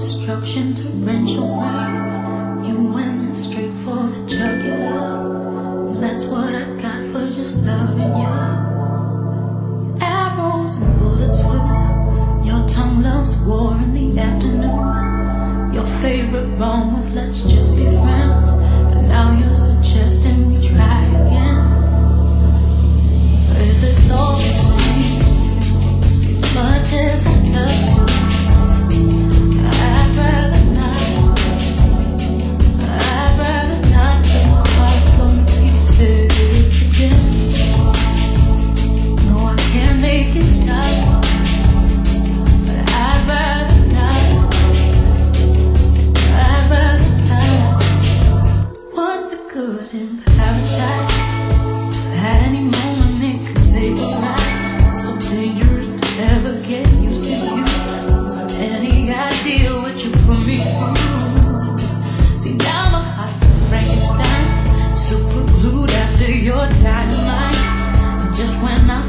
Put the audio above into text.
destruction to wrench away. You went straight for the jugular. That's what I got for just loving you. Arrows and bullets flew. Your tongue loves war in the afternoon. Your favorite poem was let's just be friends. But now you're suggesting we try again. But if it's all the same, as much as I love to, I'd rather not let my heart flow to pieces again. No, I can't make it stop, but I'd rather not. What's the good in paradise? At any moment it could vaporize. So dangerous to ever get used to you. Any idea what you put me through? See, now my heart's a Frankenstein, super glued after your dynamite. And just when I